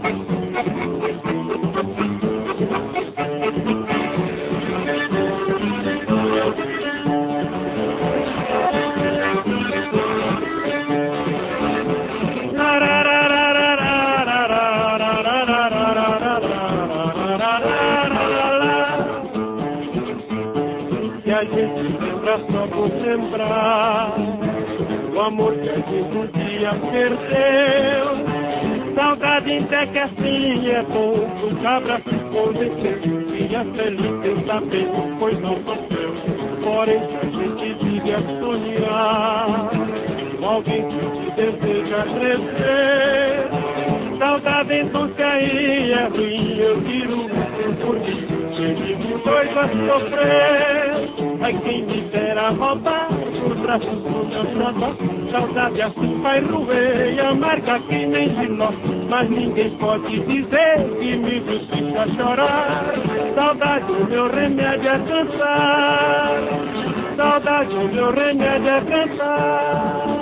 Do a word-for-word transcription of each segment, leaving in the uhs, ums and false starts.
Que a gente lembra só por lembrar o amor que a gente um dia perdeu. Saudade até que assim é bom, o cabra se convenceu e é feliz sem saber, pois não sofreu. Porém a gente vive a sonhar com alguém que te deseja crescer. Saudade então se aí é ruim, eu tiro por mim, chegamos dois a sofrer. Ai quem me dera voltar por braços do meu xodó. Saudade assim vai roer e amarga que nem giló. Mas ninguém pode dizer que me viu triste a chorar. Saudade o meu remédio é cantar. Saudade o meu remédio é cantar.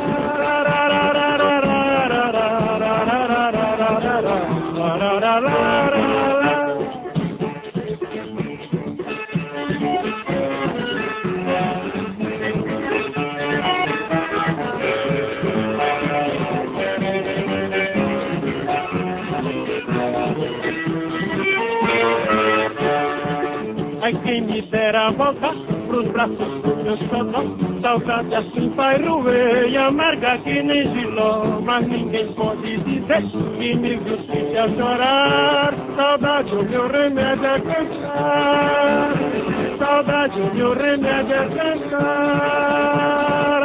Ai quem me dera voltar pros braços do meu xodó. Saudade assim vai roer e amarga que nem giló. Mas ninguém pode dizer que me viu triste a chorar. Saudade o meu remédio é cantar. Saudade o meu remédio é cantar.